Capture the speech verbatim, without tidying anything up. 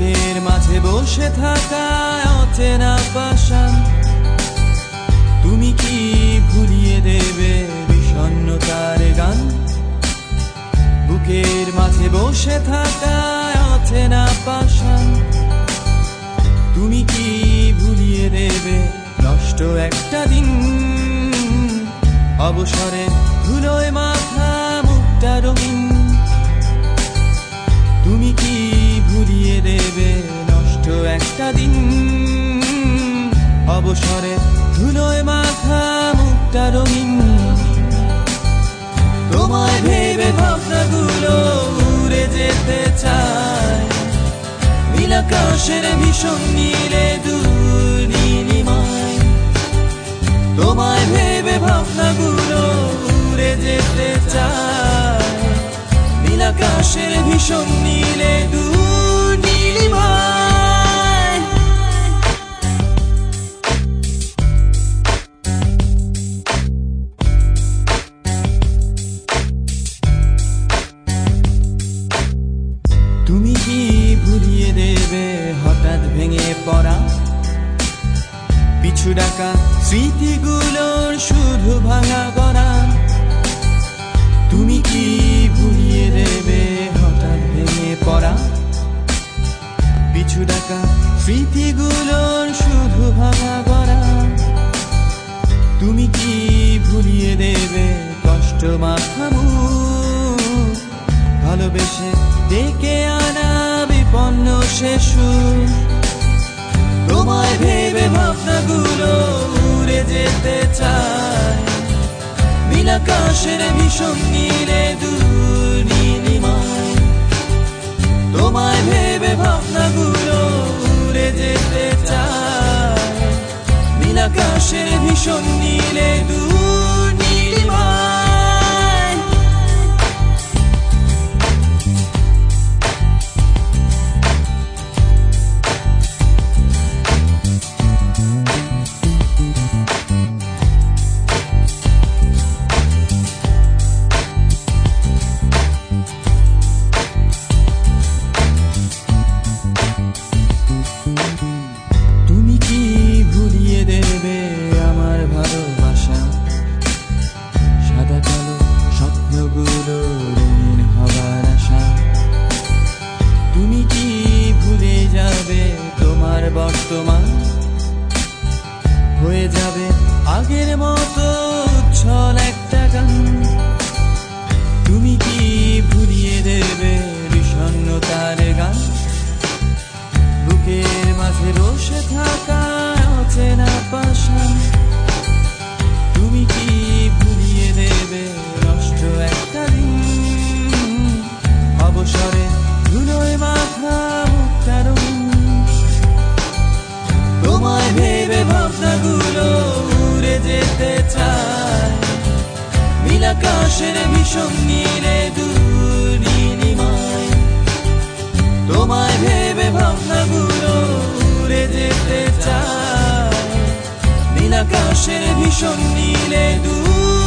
বুকের মাঝে বসে থাকা অচেনা পাষাণ, তুমি কি ভুলিয়ে দেবে বিষণ্ণতার গান? বুকের মাঝে বসে থাকা অচেনা পাষাণ, তুমি কি ভুলিয়ে দেবে নষ্ট একটা দিন? অবসরে ধুলোয় মাথা মুখটা রঙিন, তুমি কি ভুলিয়ে দেবে নষ্ট একটা দিন? অবসরে ধুলোয় মাথা মুখটা রঙিন। তোমায় ভেবে ভাবনাগুলো উড়ে যেতে চায় নীল আকাশের ভীষণ নীলে দূর নীলিমায়। তোমায় ভেবে ভাবনাগুলো উড়ে যেতে চায় নীল আকাশের ভীষণ নীলে দূর নীলিমায়। তুমি কি ভুলিয়ে দেবে হঠাৎ ভেঙে পড়া পিছু ডাকা স্মৃতিগুলোর শুধু ভাঙা গড়া? তুমি কি ভুলিয়ে দেবে হঠাৎ ভেঙে পড়া পিছু ডাকা স্মৃতিগুলোর শুধু ভাঙা গড়া? তুমি কি ভুলিয়ে দেবে কষ্ট মাখামু ভালোবেসে ডেকে আনা বিপন্ন শিশু? তোমায় ভেবে ভাবনাগুলো উড়ে যেতে চায় নীল আকাশের ভীষণ নীলে দূর নীলিমায়। তোমায় ভেবে ভাবনাগুলো উড়ে যেতে চায় নীল আকাশের ভীষণ নীলে দূর নীলিমায়। তুমি কি ভুলিয়ে দেবে আমার ভালোবাসা সাদা কালো স্বপ্নগুলো রঙিন হবার আশা? তুমি কি ভুলে যাবে তোমার বর্তমান হয়ে যাবে আগের মতো উচ্ছল একটা গান? তুমি কি ভুলিয়ে দেবে বিষণ্ণতার গান? বুকের মাঝে বসে থাকা অচেনা পাষাণ, তুমি কি ভুলিয়ে দেবে নষ্ট একটা দিন? অবসরে ধুলোয় মাথা মুখটা রঙিন, তোমায় ভেবে ভাবনাগুলো উড়ে যেতে চায় নীল আকাশের ভীষণ নীলে দূর নীলিমায়। তোমায় ভেবে ভাবনাগুলো উড়ে যেতে চায় নীল আকাশের ভীষণ নীলে দূর